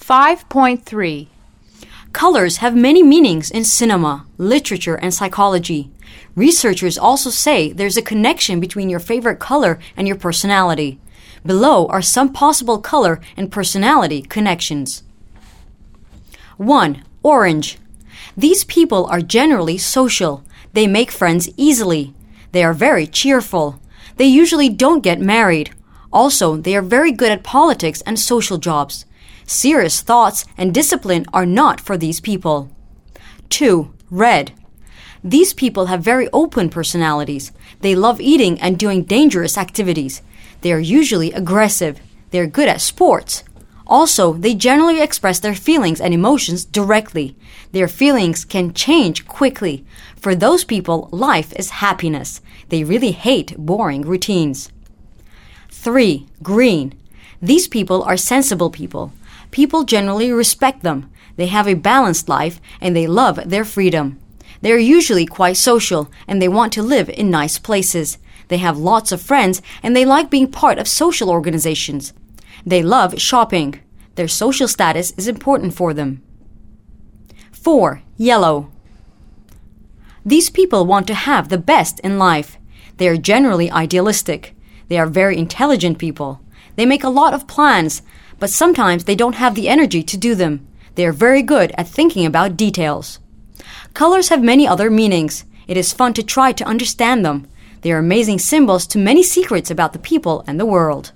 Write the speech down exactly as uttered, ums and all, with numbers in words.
five point three. Colors have many meanings in cinema, literature, and psychology. Researchers also say there's a connection between your favorite color and your personality. Below are some possible color and personality connections. one. Orange. These people are generally social. They make friends easily. They are very cheerful. They usually don't get married. Also, they are very good at politics and social jobs. Serious thoughts and discipline are not for these people. two. Red. These people have very open personalities. They love eating and doing dangerous activities. They are usually aggressive. They are good at sports. Also, they generally express their feelings and emotions directly. Their feelings can change quickly. For those people, life is happiness. They really hate boring routines. three. Green. These people are sensible people. People generally respect them. They have a balanced life and they love their freedom. They are usually quite social and they want to live in nice places. They have lots of friends and they like being part of social organizations. They love shopping. Their social status is important for them. four. Yellow. These people want to have the best in life. They are generally idealistic. They are very intelligent people. They make a lot of plans, but sometimes they don't have the energy to do them. They are very good at thinking about details. Colors have many other meanings. It is fun to try to understand them. They are amazing symbols to many secrets about the people and the world.